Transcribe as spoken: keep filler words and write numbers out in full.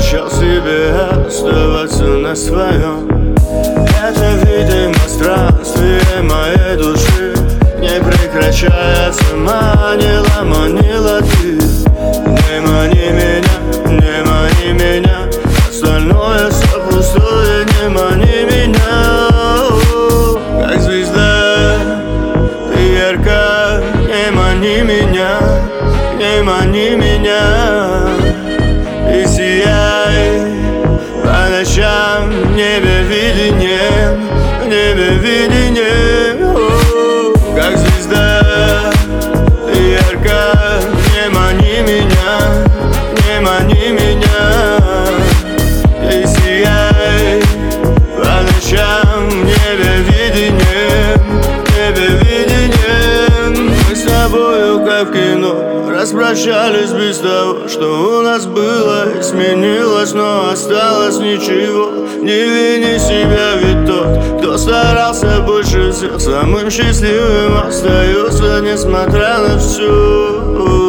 обещал себе оставаться на своем. Это, видимо, странствие моей души, не прекращается, манила, манила ты. Не мани меня, не мани меня, остальное все пустое, не мани меня. Как звезда, ты ярка, не мани меня, не мани меня. И сияй по ночам, в небе видением, в небе видением. Как звезда, ты ярка, не мани меня, не мани меня. И сияй по ночам, в небе видением, в небе видением. Мы с тобою, как в кино, распрощались без того, что у нас было. Изменилось, но осталось ничего. Не вини себя, ведь тот, кто старался больше всех, самым счастливым остается, несмотря на все.